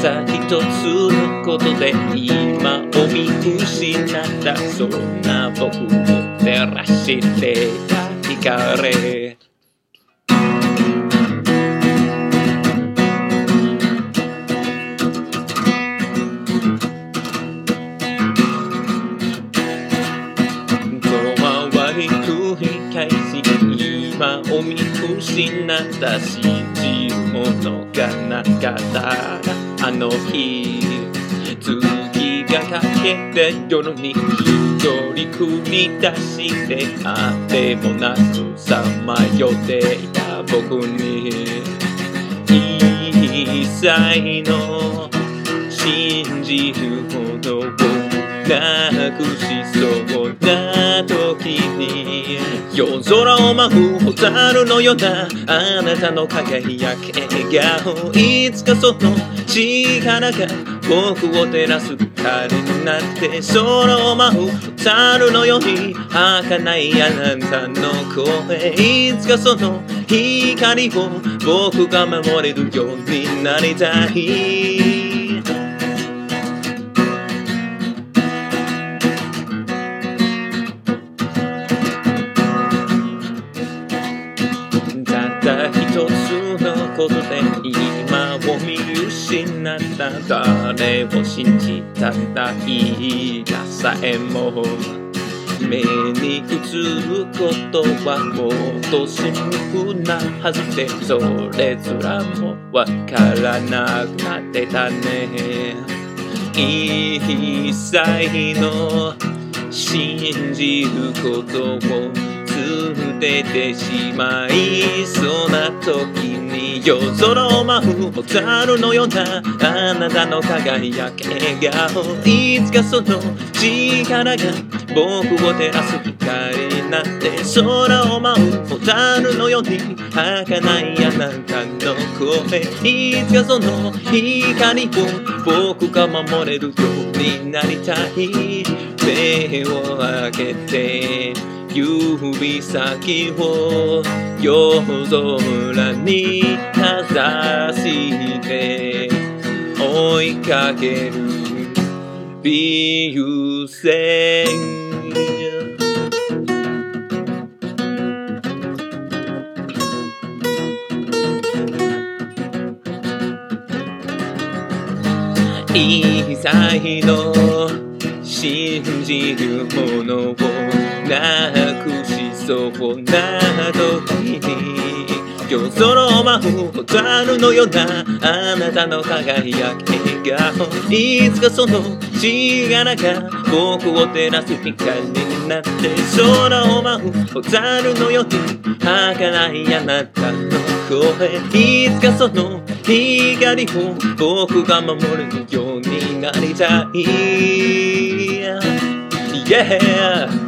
た一つのことで今を見失ったそんな僕を照らしてた光繰り返し今を見失った信じるものがなかったあの日月が欠けて夜に一人繰り出してあてもなくさまよっていた僕に一切の信じるほどをなくしそうな時に夜空を舞う蛍のようなあなたの輝き笑顔いつかその力が僕を照らす光になって空を舞う蛍のように儚いあなたの声いつかその光を僕が守れるようになりたいた一つのことで今を見失った誰を信じたないかさえも目に映ることはもっとシンプルなはずでそれすらもわからなくなってたね一切の信じることを捨ててしまいそうな時に夜空を舞う蛍のようなあなたの輝き笑顔いつかその力が僕を照らす光になって空を舞う蛍のように儚いあなたの声いつかその光を僕が守れるようになりたい目を開けて指先を夜空にかざして追いかける美優線一切の信じるものをなくしそうな時に夜空を舞う蛍のようなあなたの輝き笑顔いつかその力が僕を照らす光になって空を舞う蛍のように儚いあなたの声いつかその光を僕が守れるようになりたい Yeah